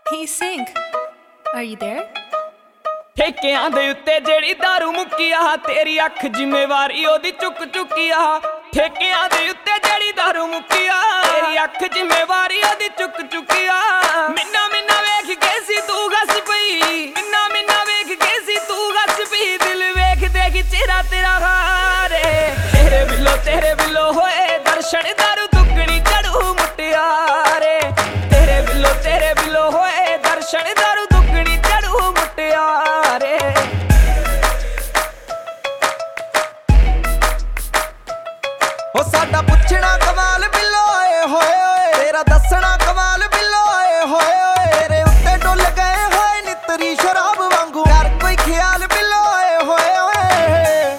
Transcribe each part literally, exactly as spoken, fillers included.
Hey Sink, are you there? ਠੇਕਿਆਂ ਦੇ ਉੱਤੇ ਜਿਹੜੀ ਦਾਰੂ ਮੁੱਕੀ ਆ ਤੇਰੀ ਅੱਖ ਜ਼ਿੰਮੇਵਾਰੀ ਉਹਦੀ ਚੁੱਕ ਚੁੱਕੀ ਆ ਠੇਕਿਆਂ ਦੇ ਉੱਤੇ ਜਿਹੜੀ ਦਾਰੂ ਮੁੱਕੀ ਆ ਤੇਰੀ ਅੱਖ ਜ਼ਿੰਮੇਵਾਰੀ ਉਹਦੀ ਚੁੱਕ ਚੁੱਕੀ ਆ ਮਿੰਨਾ ਮਿੰਨਾ ਵੇਖ ਕੇ ਸੀ ਤੂੰ ਗੱਸ ਪਈ ਮਿੰਨਾ ਮਿੰਨਾ ਵੇਖ ਕੇ ਸੀ ਤੂੰ ਗੱਸ ਪਈ ਦਿਲ ਵੇਖ ਦੇਖ ਚਿਹਰਾ ਤੇਰਾ ਹਾਰੇ ਤੇਰੇ ਬਿੱਲੋ ਤੇਰੇ ਬਿੱਲੋ ਹੋਏ ਦਰਸ਼ਨ ਦਾਰੂ ਦੁੱਗਣੀ ਚੜੂ ਮੁਟਿਆਰੇ ਤੇਰੇ ਬਿੱਲੋ ਤੇਰੇ ਬਿੱਲੋ ਹੋਏ ਦਰਸ਼ਨ ਦਾਰੂ ਦੁੱਗਣੀ ਚੜੂ ਮੁਟਿਆਰੇ ਹੋ ਸਾਡਾ ਪੁੱਛਣਾ ਕਮਾਲ ਬਿੱਲੋ ਆਏ ਹੋਏ ਓਏ ਤੇਰਾ ਦੱਸਣਾ ਕਮਾਲ ਬਿੱਲੋ ਆਏ ਹੋਏ ਓਏ ਤੇਰੇ ਉੱਤੇ ਡੁੱਲ ਗਏ ਹੋਏ ਨਿਤਰੀ ਸ਼ਰਾਬ ਵਾਂਗੂ ਕਰ ਕੋਈ ਖਿਆਲ ਬਿੱਲੋ ਆਏ ਹੋਏ ਓਏ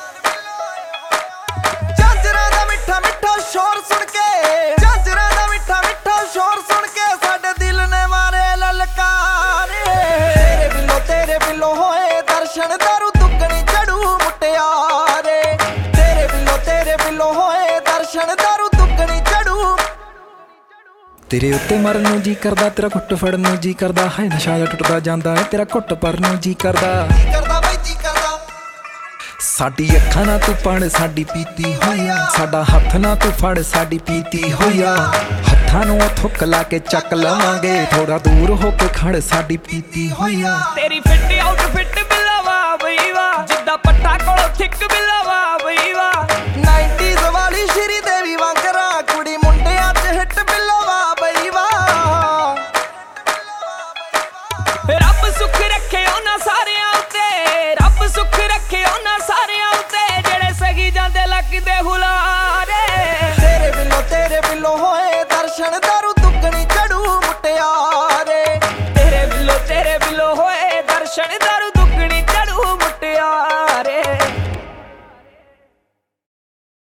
ਝਾਂਜਰਾਂ ਦਾ ਮਿੱਠਾ ਮਿੱਠਾ ਸ਼ੋਰ ਸੁਣ ਕੇ ਝਾਂਜਰਾਂ ਦਾ ਮਿੱਠਾ ਮਿੱਠਾ ਸ਼ੋਰ ਸੁਣ ਕੇ ਸਾਡੇ ਦਿਲ ਨੇ ਮਾਰੇ ਲਲਕਾਰੇ ਤੇਰੇ ਬਿੱਲੋ ਤੇਰੇ ਬਿੱਲੋ ਹੋਏ ਦਰਸ਼ਨ ਦਾਰੂ ਦੁੱਗਣੀ ਚੜੂ ਮੁਟਿਆਰੇ ਤੇਰੇ ਬਿੱਲੋ ਤੇਰੇ ਬਿੱਲੋ ਹੋਏ ਦਰਸ਼ਨ ਦਾਰੂ ਦੁੱਗਣੀ ਚੜੂ ਤੇਰੇ ਉੱਤੇ ਮਰਨ ਨੂੰ ਜੀ ਕਰਦਾ ਤੇਰਾ ਘੁੱਟ ਫੜਨ ਨੂੰ ਜੀ ਕਰਦਾ ਹੈ ਨਸ਼ਾ ਜਿਹਾ ਟੁੱਟਦਾ ਜਾਂਦਾ ਹੈ ਤੇਰਾ ਘੁੱਟ ਪਰ ਨੂੰ ਜੀ ਕਰਦਾ ਜੀ ਕਰਦਾ ਬਈ ਜੀ ਕਰਦਾ ਸਾਡੀ ਅੱਖਾਂ ਨਾਲ ਤੂੰ ਪੜ ਸਾਡੀ ਪੀਤੀ ਹੋਇਆ ਸਾਡਾ ਹੱਥ ਨਾਲ ਤੂੰ ਫੜ ਸਾਡੀ ਪੀਤੀ ਹੋਇਆ ਹੱਥਾਂ ਨੂੰ ਥੁੱਕ ਲਾ ਕੇ ਚੱਕ ਲਵਾਂਗੇ ਥੋੜਾ ਦੂਰ ਹੋ ਕੇ ਖੜ ਸਾਡੀ ਪੀਤੀ ਹੋਇਆ ਤੇਰੀ ਫਿੱਟ ਆਊਟ ਫਿੱਟ ਬਿੱਲਾਵਾ ਬਈ ਵਾ ਜਿੱਦਾਂ ਪੱਟਾ ਕੋਲੋਂ ਥਿੱਕ ਬਿੱਲਾਵਾ ਬਈ ਵਾ ਨਾਈਨਟੀਜ਼ ਵਾਲੀ ਸ਼੍ਰੀ ਦੇਵੀ ਵਾਂਗਰਾ ਕੁੜੀ ਮੁੰਡਿਆਂ 'ਚ ਹਿੱਟ ਬਿੱਲੋਵਾ ਬਈ ਵਾ ਰੱਬ ਸੁੱਖ ਰੱਖੇ ਉਹਨਾਂ ਸਾਰਿਆਂ ਉੱਤੇ ਰੱਬ ਸੁੱਖ ਰੱਖੇ ਉਹਨਾਂ ਸਾਰਿਆਂ ਉੱਤੇ ਜਿਹੜੇ ਸਗੀ ਜਾਂਦੇ ਲੱਗਦੇ ਹੁਲਾਰੇ ਤੇਰੇ ਬਿੱਲੋ ਤੇਰੇ ਬਿੱਲੋ ਹੋਏ ਦਰਸ਼ਨ ਦਾਰੂ ਦੁੱਗਣੀ ਚੜੂ ਮੁਟਿਆਰੇ ਤੇਰੇ ਬਿੱਲੋ ਤੇਰੇ ਬਿੱਲੋ ਹੋਏ ਦਰਸ਼ਨ ਦਾਰੂ